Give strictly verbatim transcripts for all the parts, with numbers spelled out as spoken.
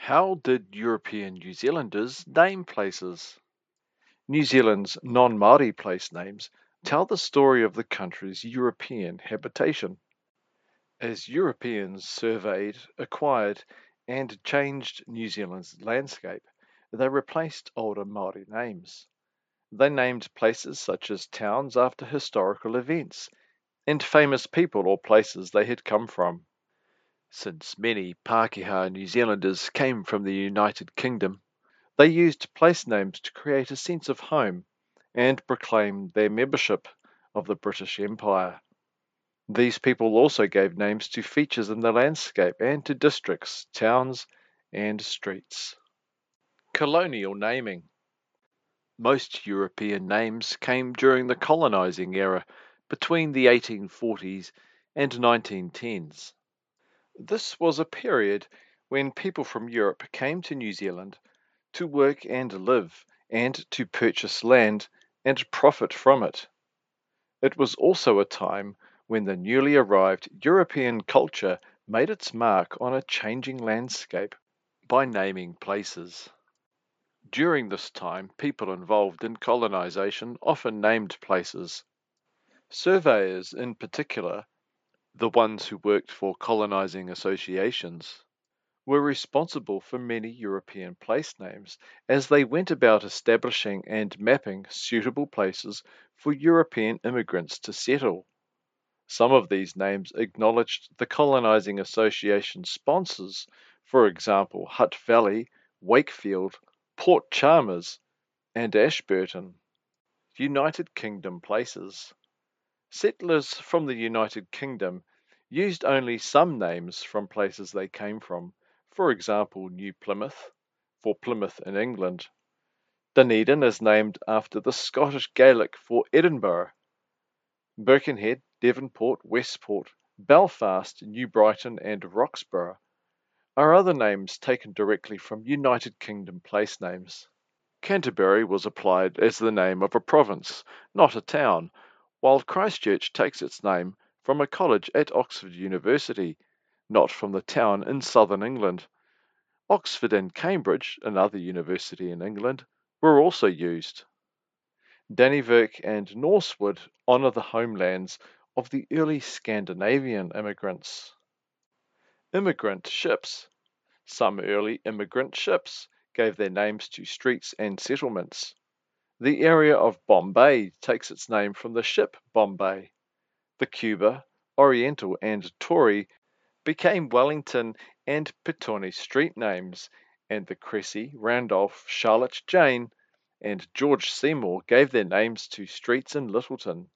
How did European New Zealanders name places? New Zealand's non-Māori place names tell the story of the country's European habitation. As Europeans surveyed, acquired, and changed New Zealand's landscape, they replaced older Māori names. They named places such as towns after historical events and famous people or places they had come from. Since many Pākehā New Zealanders came from the United Kingdom, they used place names to create a sense of home and proclaim their membership of the British Empire. These people also gave names to features in the landscape and to districts, towns, and streets. Colonial naming. Most European names came during the colonizing era between the eighteen forties and nineteen tens. This was a period when people from Europe came to New Zealand to work and live, and to purchase land and profit from it. It was also a time when the newly arrived European culture made its mark on a changing landscape by naming places. During this time, people involved in colonization often named places. Surveyors, in particular, the ones who worked for colonizing associations, were responsible for many European place names as they went about establishing and mapping suitable places for European immigrants to settle. Some of these names acknowledged the colonizing association sponsors, for example, Hutt Valley, Wakefield, Port Chalmers, and Ashburton. United Kingdom places. Settlers from the United Kingdom used only some names from places they came from, for example, New Plymouth, for Plymouth in England. Dunedin is named after the Scottish Gaelic for Edinburgh. Birkenhead, Devonport, Westport, Belfast, New Brighton, and Roxburgh are other names taken directly from United Kingdom place names. Canterbury was applied as the name of a province, not a town, while Christchurch takes its name from a college at Oxford University, not from the town in southern England. Oxford and Cambridge, another university in England, were also used. Dannevirke and Norsewood honour the homelands of the early Scandinavian immigrants. Immigrant ships. Some early immigrant ships gave their names to streets and settlements. The area of Bombay takes its name from the ship Bombay. The Cuba, Oriental, and Tory became Wellington and Petone street names, and the Cressy, Randolph, Charlotte Jane, and George Seymour gave their names to streets in Littleton.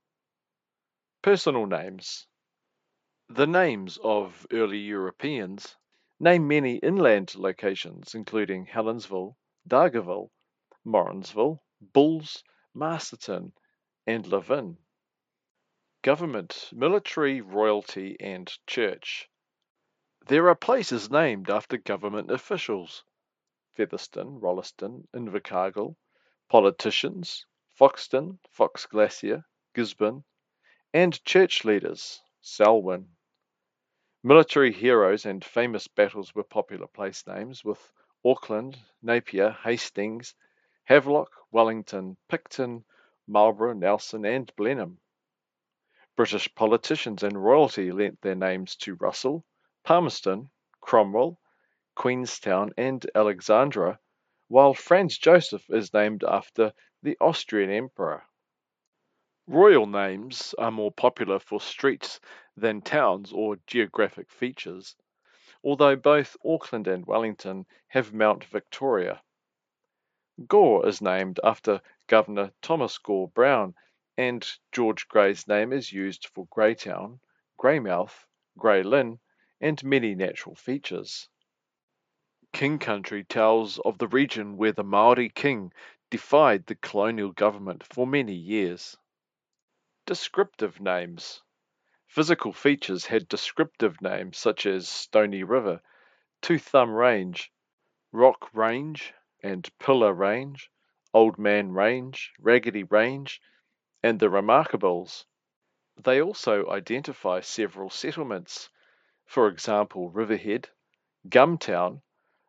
Personal names. The names of early Europeans name many inland locations, including Helensville, Dargaville, Morrinsville, Bulls, Masterton, and Levin. Government, military, royalty, and church. There are places named after government officials: Featherston, Rolleston, Invercargill, politicians, Foxton, Fox Glacier, Gisborne, and church leaders, Selwyn. Military heroes and famous battles were popular place names, with Auckland, Napier, Hastings, Havelock, Wellington, Picton, Marlborough, Nelson, and Blenheim. British politicians and royalty lent their names to Russell, Palmerston, Cromwell, Queenstown, and Alexandra, while Franz Joseph is named after the Austrian emperor. Royal names are more popular for streets than towns or geographic features, although both Auckland and Wellington have Mount Victoria. Gore is named after Governor Thomas Gore Browne, and George Grey's name is used for Greytown, Greymouth, Grey Lynn, and many natural features. King Country tells of the region where the Maori king defied the colonial government for many years. Descriptive names. Physical features had descriptive names such as Stony River, Two Thumb Range, Rock Range, and Pillar Range, Old Man Range, Raggedy Range, and the Remarkables. They also identify several settlements, for example Riverhead, Gumtown,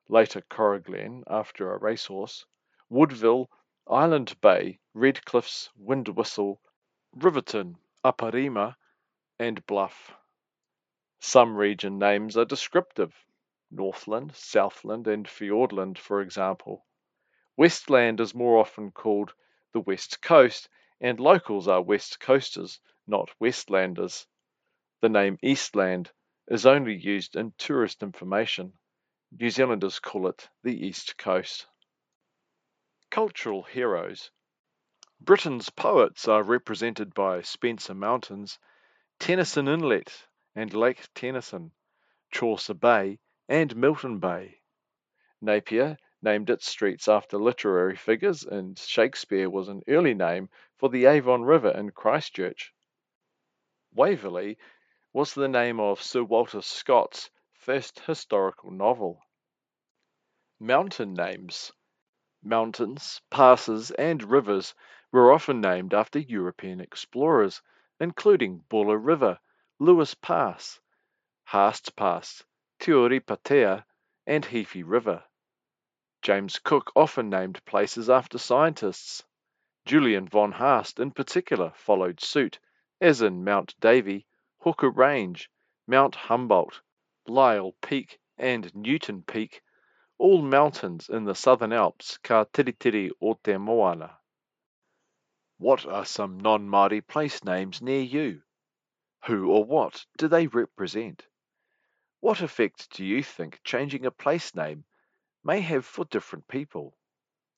later Corriglen after a racehorse, Woodville, Island Bay, Red Cliffs, Windwhistle, Riverton, Aparima, and Bluff. Some region names are descriptive. Northland, Southland, and Fiordland, for example. Westland is more often called the West Coast, and locals are West Coasters, not Westlanders. The name Eastland is only used in tourist information. New Zealanders call it the East Coast. Cultural heroes. Britain's poets are represented by Spencer Mountains, Tennyson Inlet and Lake Tennyson, Chaucer Bay and Milton Bay. Napier named its streets after literary figures, and Shakespeare was an early name for the Avon River in Christchurch. Waverley was the name of Sir Walter Scott's first historical novel. Mountain names. Mountains, passes, and rivers were often named after European explorers, including Buller River, Lewis Pass, Haast Pass, Te Patea, and Heaphy River. James Cook often named places after scientists. Julian von Haast in particular followed suit, as in Mount Davy, Hooker Range, Mount Humboldt, Lyell Peak, and Newton Peak, all mountains in the Southern Alps ka Tiritiri o te Moana. What are some non-Māori place names near you? Who or what do they represent? What effect do you think changing a place name may have for different people?